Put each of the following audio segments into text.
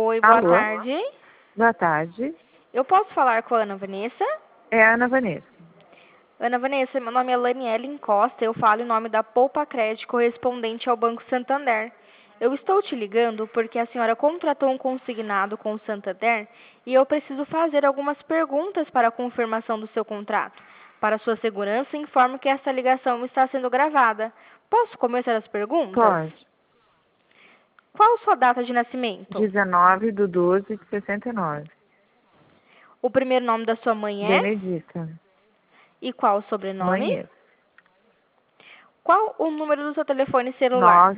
Oi, boa Alô? tarde. Boa tarde. Eu posso falar com a Ana Vanessa? É a Ana Vanessa. Ana Vanessa, meu nome é Laniele Costa, eu falo em nome da Poupa Crédito correspondente ao Banco Santander. Eu estou te ligando porque a senhora contratou um consignado com o Santander e eu preciso fazer algumas perguntas para a confirmação do seu contrato. Para sua segurança, informo que essa ligação está sendo gravada. Posso começar as perguntas? Pode. Qual sua data de nascimento? 19/12/69. O primeiro nome da sua mãe é? Benedita. E qual o sobrenome? Manhã. Qual o número do seu telefone celular?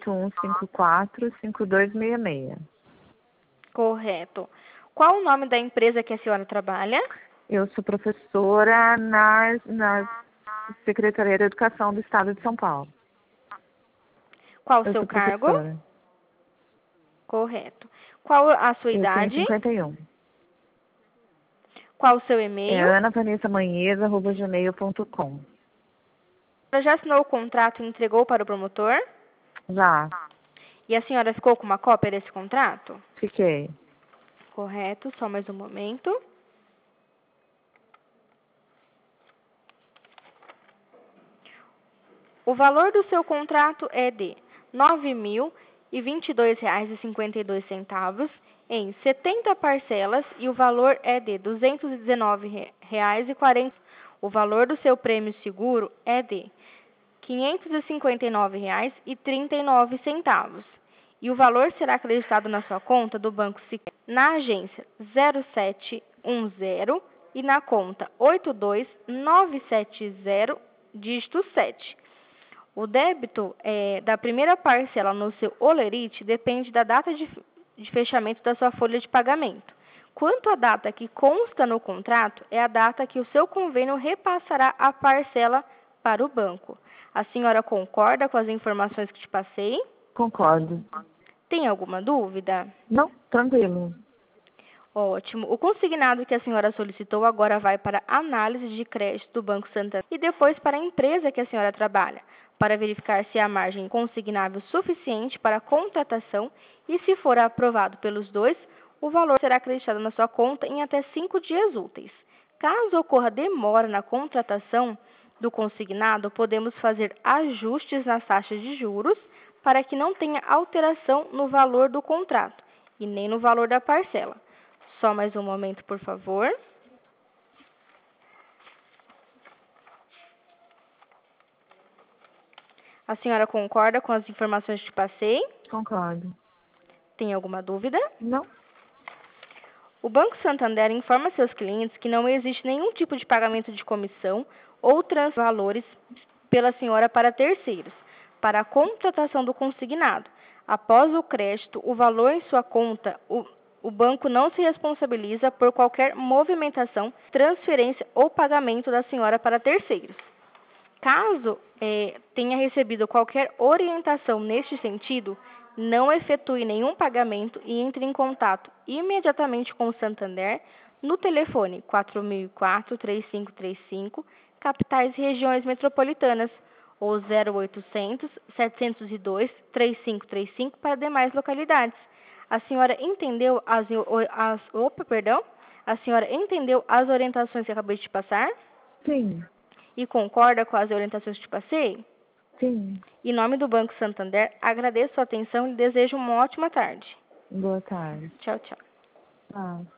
981545266. Correto. Qual o nome da empresa que a senhora trabalha? Eu sou professora na Secretaria de Educação do Estado de São Paulo. Qual o Eu seu sou cargo? professora. Correto. Qual a sua Eu tenho idade? 51. Qual o seu É e-mail? anavanessamanheza@gmail.com. Ela já assinou o contrato e entregou para o promotor? Já. E a senhora ficou com uma cópia desse contrato? Fiquei. Correto, só mais um momento. O valor do seu contrato é de R$ 9.022,52 em 70 parcelas e o valor é de R$ 219,40. O valor do seu prêmio seguro é de R$ 559,39. E o valor será acreditado na sua conta do Banco Sicredi na agência 0710 e na conta 82970, dígito 7. O débito da primeira parcela no seu holerite depende da data de fechamento da sua folha de pagamento. Quanto à data que consta no contrato, é a data que o seu convênio repassará a parcela para o banco. A senhora concorda com as informações que te passei? Concordo. Tem alguma dúvida? Não, tranquilo. Ótimo. O consignado que a senhora solicitou agora vai para análise de crédito do Banco Santander e depois para a empresa que a senhora trabalha, para verificar se há margem consignável suficiente para a contratação e, se for aprovado pelos dois, o valor será acreditado na sua conta em até 5 dias úteis. Caso ocorra demora na contratação do consignado, podemos fazer ajustes nas taxas de juros para que não tenha alteração no valor do contrato e nem no valor da parcela. Só mais um momento, por favor. A senhora concorda com as informações que te passei? Concordo. Tem alguma dúvida? Não. O Banco Santander informa seus clientes que não existe nenhum tipo de pagamento de comissão ou valores pela senhora para terceiros, para a contratação do consignado. Após o crédito, o valor em sua conta, o banco não se responsabiliza por qualquer movimentação, transferência ou pagamento da senhora para terceiros. Caso tenha recebido qualquer orientação neste sentido, não efetue nenhum pagamento e entre em contato imediatamente com o Santander no telefone 4004-3535, capitais e regiões metropolitanas, ou 0800 702 3535 para demais localidades. A senhora entendeu A senhora entendeu as orientações que eu acabei de te passar? Sim. E concorda com as orientações que te passei? Sim. Em nome do Banco Santander, agradeço a atenção e desejo uma ótima tarde. Boa tarde. Tchau, tchau. Ah.